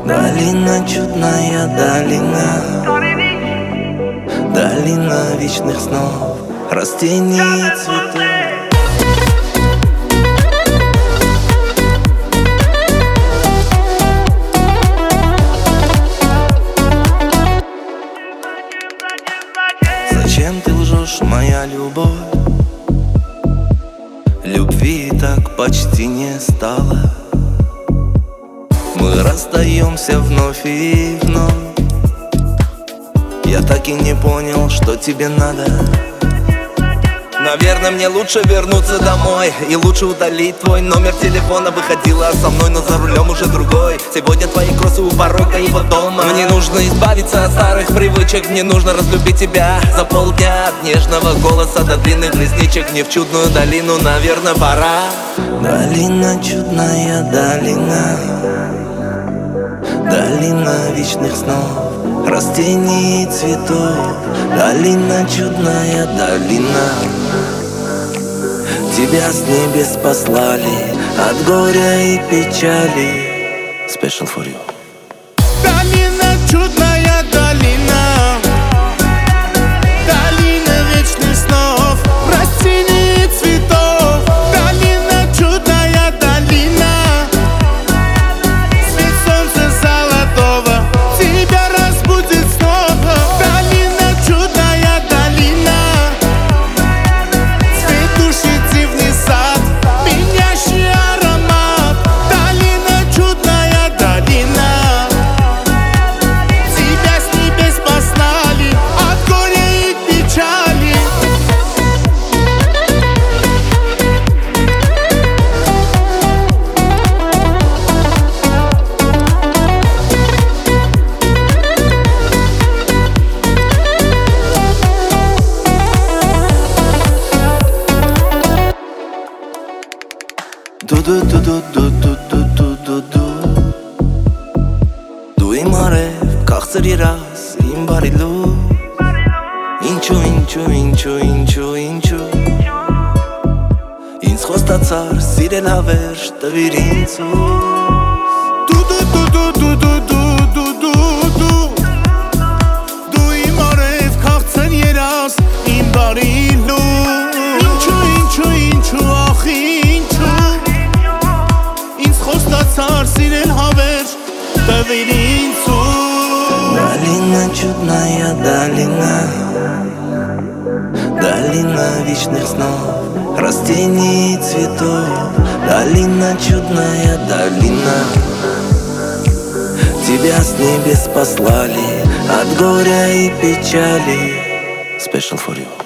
Долина чудная, долина, долина вечных снов, растений и цветов. Зачем ты лжешь, моя любовь? Любви так почти не стало. Мы расстаемся вновь и вновь. Я так и не понял, что тебе надо. Наверное, мне лучше вернуться домой и лучше удалить твой номер телефона. Выходила со мной, но за рулем уже другой. Сегодня твои кроссы у порога его дома. Мне нужно избавиться от старых привычек. Мне нужно разлюбить тебя за полдня. От нежного голоса до длинных ресничек. Мне в чудную долину, наверное, пора. Долина чудная, долина, долина вечных снов, растений и цветов. Долина чудная, долина, тебя с небес послали от горя и печали. Special for you. Долина чудная, долина, долина вечных снов, растений и цветов. Долина чудная, долина, свет солнца золотого тебя разбудит снова. Долина чудная, долина, цветущий дивный сад, пьянящий аромат. Долина чудная, долина, тебя с небес послали от горя и печали. Դու Դու իմ արև, քաղցր երաս, իմ բարի լու. Ինչու, ինչու, ինչու, ինչու, ինչու ինձ խոստացար սիրել հավերժ տվիր ինձ Դու իմ արև, քաղցր երաս, իմ բարի լու. Ինչու, ինչու, ինչու, ախ ինչու ինձ խոստացար սիրել հավերժ տվիր ինձ Долина чудная, долина, долина вечных снов, растений и цветов. Долина чудная, долина, тебя с небес послали от горя и печали. Special for you.